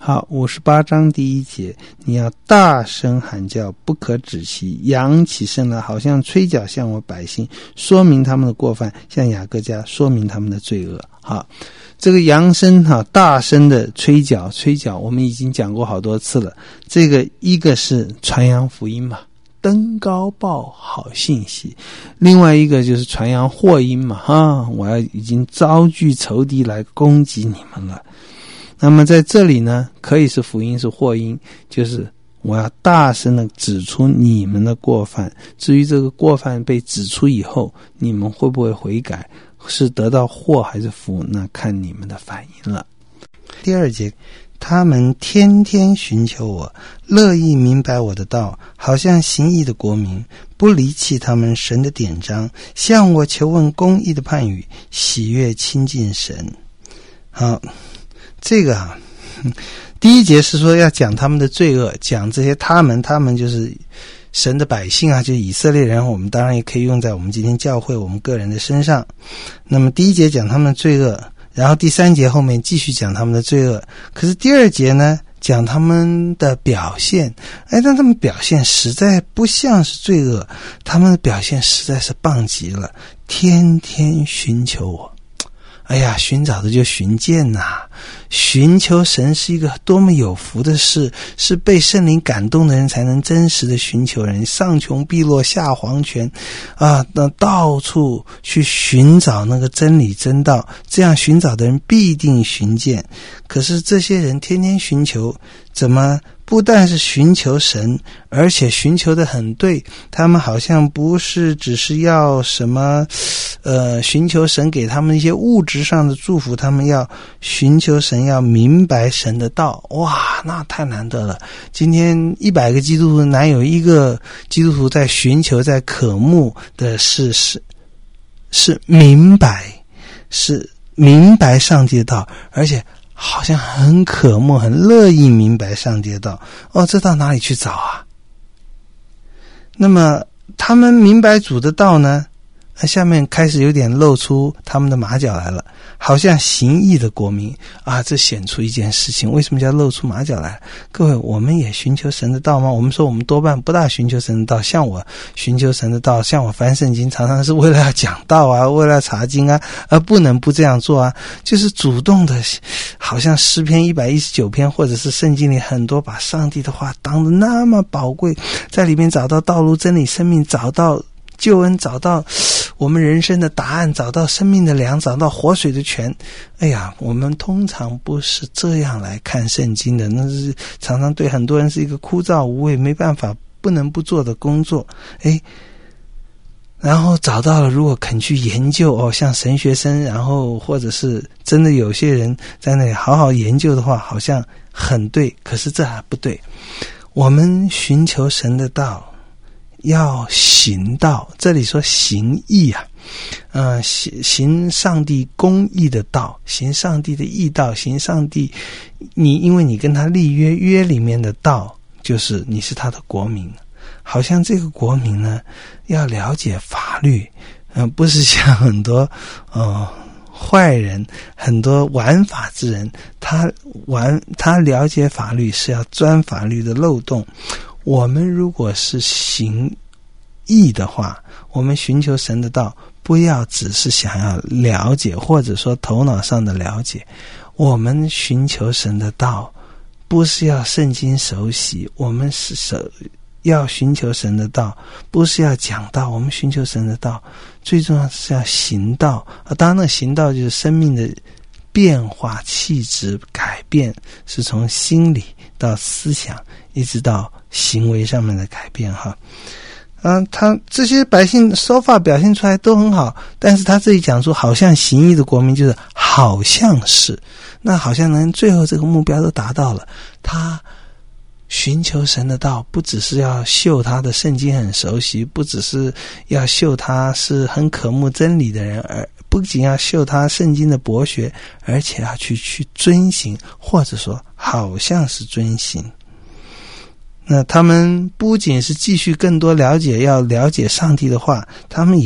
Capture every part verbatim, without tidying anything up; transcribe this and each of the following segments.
好，五十八章第一节，你要大声喊叫，不可止息，扬起声来，好像吹角向我百姓，说明他们的过犯，向雅各家说明他们的罪恶。好，这个扬声哈，大声的吹角，吹角我们已经讲过好多次了。这个一个是传扬福音嘛，登高报好信息，另外一个就是传扬祸音嘛，哈，我要已经招聚仇敌来攻击你们了。那么在这里呢，可以是福音是祸音，就是我要大声的指出你们的过犯，至于这个过犯被指出以后，你们会不会悔改，是得到祸还是福，那看你们的反应了。 第二节，他们天天寻求我，乐意明白我的道，好像行义的国民，不离弃他们神的典章，向我求问公义的判语，喜悦亲近神。好，这个啊，第一节是说要讲他们的罪恶，讲这些他们，他们就是神的百姓啊，就是以色列人，我们当然也可以用在我们今天教会我们个人的身上。那么第一节讲他们的罪恶，然后第三节后面继续讲他们的罪恶，可是第二节呢讲他们的表现，哎，但他们表现实在不像是罪恶，他们的表现实在是棒极了，天天寻求我。哎呀，寻找的就寻见呐、啊！寻求神是一个多么有福的事，是被圣灵感动的人才能真实的寻求人。上穷碧落下黄泉啊，那到处去寻找那个真理真道，这样寻找的人必定寻见。可是这些人天天寻求，怎么不但是寻求神，而且寻求的很对，他们好像不是只是要什么呃，寻求神给他们一些物质上的祝福，他们要寻求神，要明白神的道。哇，那太难得了。今天一百个基督徒哪有一个基督徒在寻求在渴慕的是是是明白，是明白上帝的道，而且好像很渴慕很乐意明白上帝的道。哦，这到哪里去找啊？那么他们明白主的道呢，下面开始有点露出他们的马脚来了，好像行义的国民啊，这显出一件事情。为什么叫露出马脚来？各位，我们也寻求神的道吗？我们说我们多半不大寻求神的道，像我寻求神的道，像我翻圣经常常是为了要讲道啊，为了要查经啊，而不能不这样做啊，就是主动的，好像诗篇一百一十九篇或者是圣经里很多把上帝的话当得那么宝贵，在里面找到道路真理生命，找到救恩，找到我们人生的答案，找到生命的粮，找到活水的泉。哎呀，我们通常不是这样来看圣经的，那是常常对很多人是一个枯燥无味没办法不能不做的工作。哎，然后找到了，如果肯去研究哦，像神学生，然后或者是真的有些人在那里好好研究的话，好像很对，可是这还不对。我们寻求神的道要行道，这里说行义啊，呃，行行上帝公义的道，行上帝的义道，行上帝，你因为你跟他立约，约里面的道就是你是他的国民，好像这个国民呢要了解法律，嗯、呃，不是像很多呃坏人，很多玩法之人，他玩他了解法律是要钻法律的漏洞。我们如果是行义的话，我们寻求神的道，不要只是想要了解，或者说头脑上的了解。我们寻求神的道，不是要圣经熟悉，我们是手要寻求神的道，不是要讲道，我们寻求神的道，最重要是要行道啊！当然，那行道就是生命的变化、气质改变，是从心理到思想，一直到行为上面的改变哈。啊，他这些百姓说法表现出来都很好，但是他这里讲出好像行义的国民，就是好像是，那好像能最后这个目标都达到了。他寻求神的道，不只是要秀他的圣经很熟悉，不只是要秀他是很渴慕真理的人，而不仅要秀他圣经的博学，而且要去去遵行，或者说好像是遵行。那他们不仅是继续更多了解，要了解上帝的话，他们也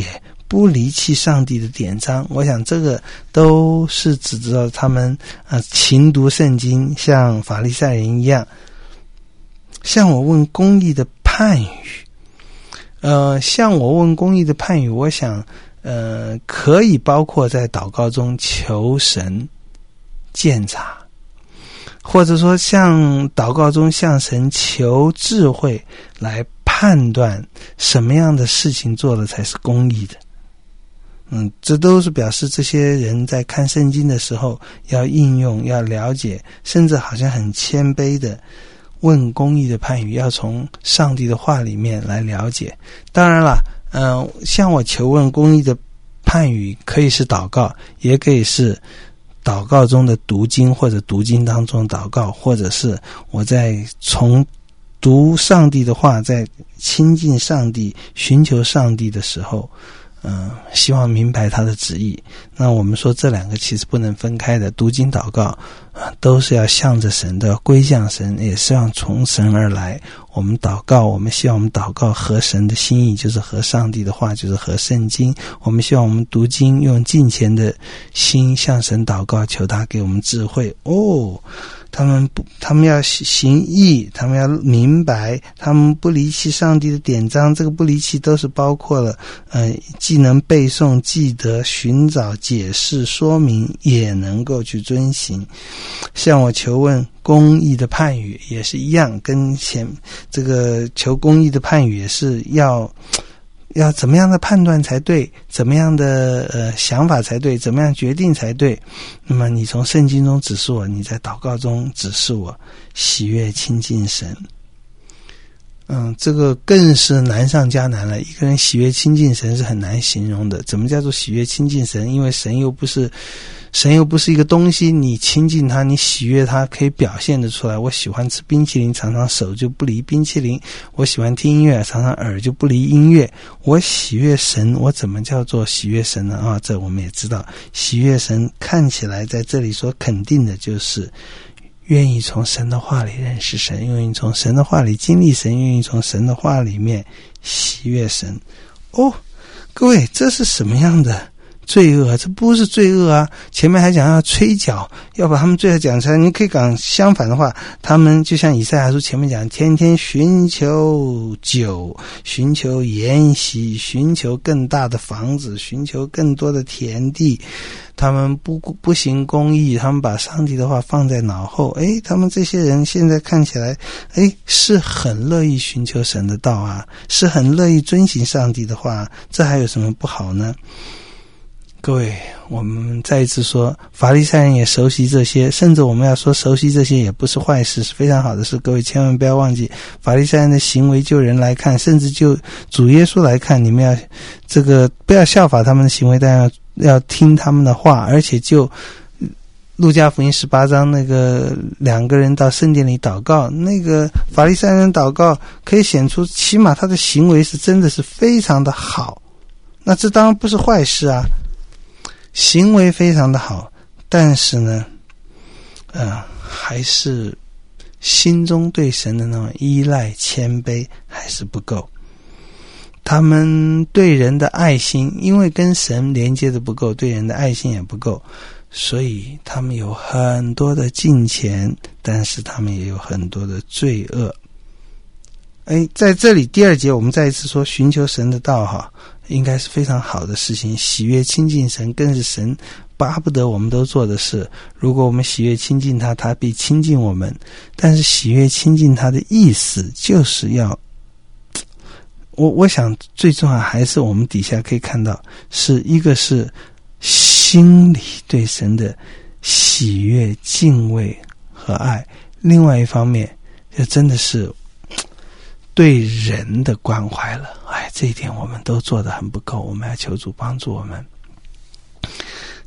不离弃上帝的典章。我想这个都是指着他们呃勤读圣经，像法利赛人一样。向我问公义的判语，呃，向我问公义的判语，我想呃可以包括在祷告中求神鉴察，或者说向祷告中向神求智慧来判断什么样的事情做了才是公义的。嗯，这都是表示这些人在看圣经的时候要应用，要了解，甚至好像很谦卑的问公义的判语，要从上帝的话里面来了解。当然了，嗯、呃，向我求问公义的判语可以是祷告，也可以是祷告中的读经，或者读经当中祷告，或者是我在从读上帝的话，在亲近上帝寻求上帝的时候，嗯、呃，希望明白他的旨意。那我们说这两个其实不能分开的，读经祷告、呃、都是要向着神的，归向神，也是要从神而来。我们祷告，我们希望我们祷告合神的心意，就是合上帝的话，就是合圣经。我们希望我们读经用敬虔的心向神祷告，求他给我们智慧。哦，他们不，他们要行义，他们要明白，他们不离弃上帝的典章。这个不离弃都是包括了，呃，既能背诵、记得、寻找、解释、说明，也能够去遵行。向我求问公义的判语也是一样，跟前这个求公义的判语也是要要怎么样的判断才对，怎么样的呃想法才对，怎么样决定才对。那么你从圣经中指示我，你在祷告中指示我，喜悦亲近神。嗯，这个更是难上加难了。一个人喜悦亲近神是很难形容的。怎么叫做喜悦亲近神？因为神又不是神又不是一个东西，你亲近他，你喜悦他，可以表现得出来。我喜欢吃冰淇淋，常常手就不离冰淇淋；我喜欢听音乐，常常耳就不离音乐。我喜悦神，我怎么叫做喜悦神呢？啊，这我们也知道，喜悦神看起来在这里所肯定的就是愿意从神的话里认识神，愿意从神的话里经历神，愿意从神的话里面喜悦神。哦，各位，这是什么样的罪恶？这不是罪恶啊！前面还讲要吹角，要把他们罪恶讲出来。你可以讲相反的话，他们就像以赛亚书前面讲，天天寻求酒，寻求筵席，寻求更大的房子，寻求更多的田地。他们不不行公义，他们把上帝的话放在脑后。诶，他们这些人现在看起来，诶，是很乐意寻求神的道啊，是很乐意遵行上帝的话，这还有什么不好呢？各位，我们再一次说，法利赛人也熟悉这些，甚至我们要说熟悉这些也不是坏事，是非常好的事。各位千万不要忘记，法利赛人的行为就人来看，甚至就主耶稣来看，你们要这个不要效法他们的行为，但要要听他们的话。而且就路加福音十八章那个两个人到圣殿里祷告，那个法利赛人祷告可以显出起码他的行为是真的是非常的好，那这当然不是坏事啊，行为非常的好，但是呢呃，还是心中对神的那种依赖谦卑还是不够。他们对人的爱心，因为跟神连接的不够，对人的爱心也不够，所以他们有很多的敬虔，但是他们也有很多的罪恶。诶，在这里第二节我们再一次说寻求神的道哈，应该是非常好的事情，喜悦亲近神更是神巴不得我们都做的事。如果我们喜悦亲近他，他必亲近我们。但是喜悦亲近他的意思就是要我我想最重要还是我们底下可以看到，是一个是心里对神的喜悦敬畏和爱，另外一方面就真的是对人的关怀了。哎，这一点我们都做得很不够，我们要求主帮助我们。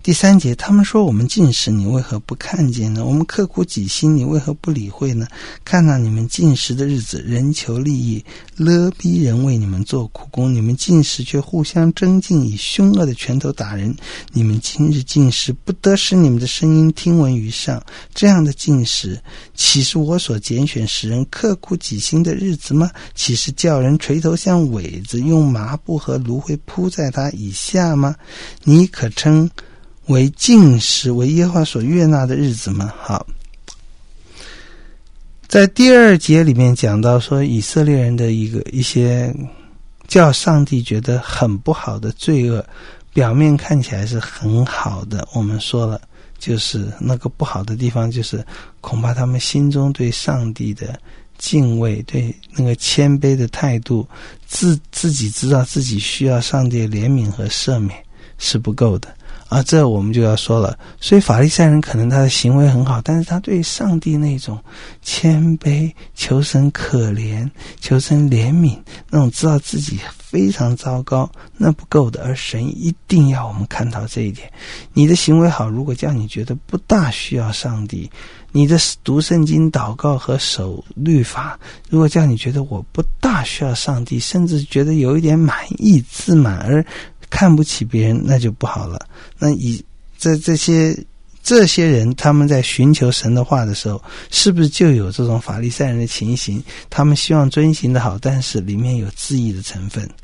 第三节，他们说我们禁食，你为何不看见呢？我们刻苦己心，你为何不理会呢？看到你们禁食的日子，人求利益，勒逼人为你们做苦工，你们禁食却互相争竞，以凶恶的拳头打人。你们今日禁食，不得使你们的声音听闻于上。这样的禁食，岂是我所拣选使人刻苦己心的日子吗？岂是叫人垂头像苇子，用麻布和芦荟铺在他以下吗？你可称为禁食，为耶和华所悦纳的日子吗？好，在第二节里面讲到说，以色列人的一个一些叫上帝觉得很不好的罪恶，表面看起来是很好的。我们说了，就是那个不好的地方，就是恐怕他们心中对上帝的敬畏，对那个谦卑的态度，自自己知道自己需要上帝的怜悯和赦免是不够的。啊，这我们就要说了，所以法利赛人可能他的行为很好，但是他对上帝那种谦卑，求神可怜，求神怜悯，那种知道自己非常糟糕，那不够的。而神一定要我们看到这一点。你的行为好，如果叫你觉得不大需要上帝，你的读圣经、祷告和守律法，如果叫你觉得我不大需要上帝，甚至觉得有一点满意、自满而看不起别人，那就不好了。那以这这些这些人，他们在寻求神的话的时候，是不是就有这种法利赛人的情形？他们希望遵行的好，但是里面有自义的成分。